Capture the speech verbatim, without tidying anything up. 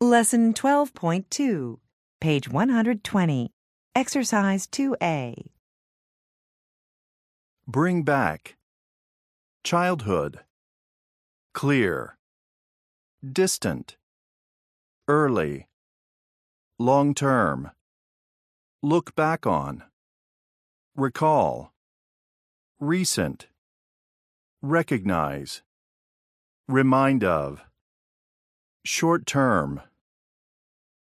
Lesson twelve point two, page one hundred twenty, Exercise two A. Bring back. Childhood. Clear. Distant. Early. Long term. Look back on. Recall. Recent. Recognize. Remind of. Short term.